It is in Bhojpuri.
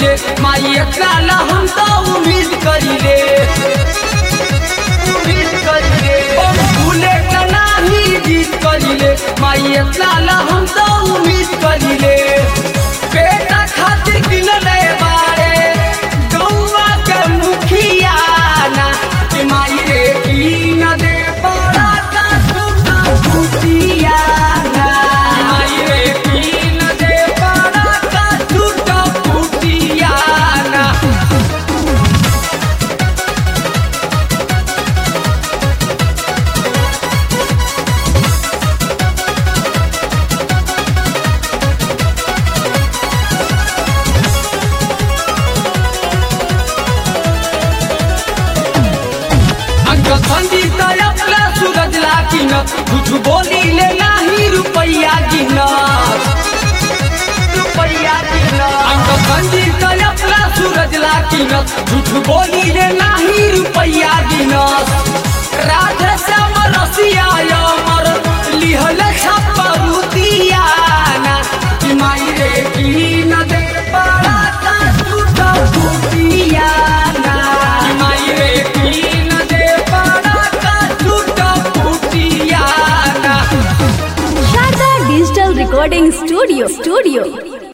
करिले माई एकरा हम तो उम्मीद करिले भूले का नाही जीत करिले माई एकरा हम तो उम्मीद करिले बेटा खातिर किनले बारे गौवा के मुखिया ना कि माई रे की न दे पड़ा ता सुना मुखिया ना माई रे की न दे पड़ा ता सुना मुखिया ना संगीत अपना सूरज लागिन कुछ बोली ले नाही रुपया गिन संगीत अपना सूरज लागिन कुछ बोली ले नाही रुपया गिन राधे श्याम रसिया अमर लिहल छपरुतिया ना कि माई रे की न दे पड़ा ता टूटा फूटिया ना कि माई रे की न दे पड़ा ता टूटा फूटिया ना Sharda Digital Recording Studio